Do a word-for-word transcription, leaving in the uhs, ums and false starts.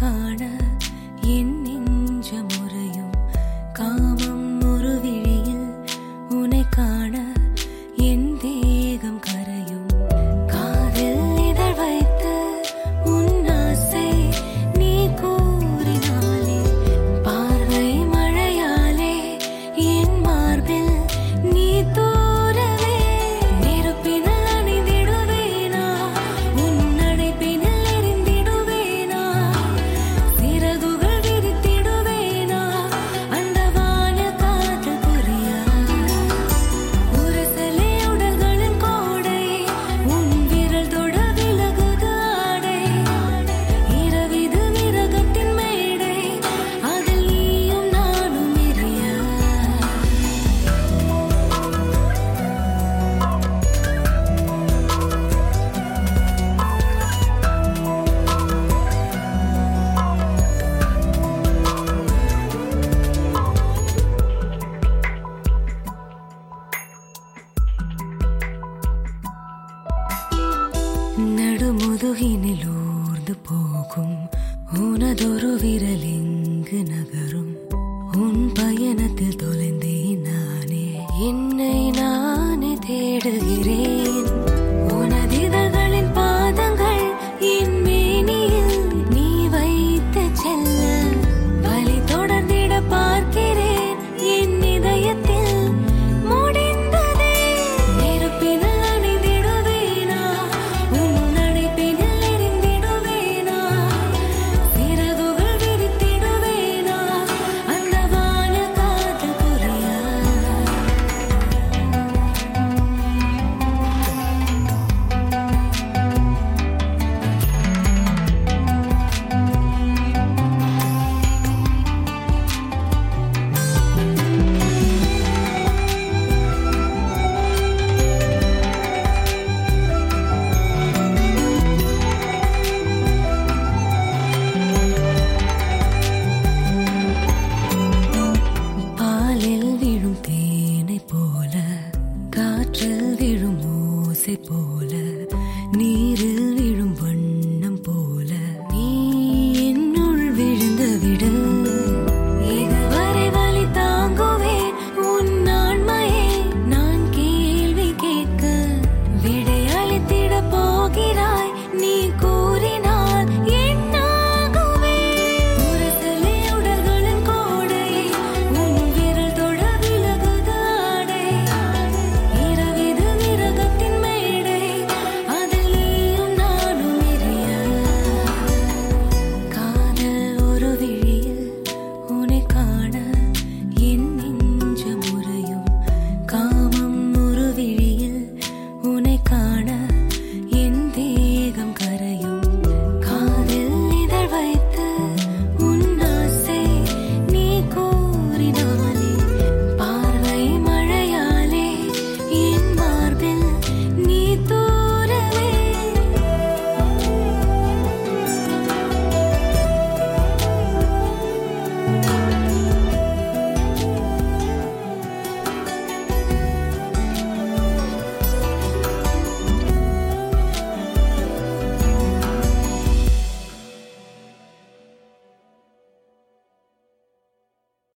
காண என் நெஞ்ச முறையும் காமம் ஒரு விழியில் உனை காண என் தேகம் கரையும் காதில் இதழ் வைத்து உன் ஆசை நீ கூறினாலே பார்வை மழையாலே என் மார்பில் நீ தூரவே நெருப்பினில் அணிந்திடுவேனா உன் அடைப்பினில் எரிந்திடுவேனா சிறகுகள் விரித்திடுவேனா அந்த வானில் காற்று புரியா உரசலே உடல்களின் கோடை உன் விரல் தொட விலகுது ஆடை இரவிது விரகத்தின் மேடை அதில் நீயும் நானும் எரியா நடுமுதுகினில் ஊர்ந்து போகும் உனதொரு விரல் எங்கு நகரும் உன் பயணத்தில் தொலைந்தேன் நானே என்னை நானே தேடுகிறேன்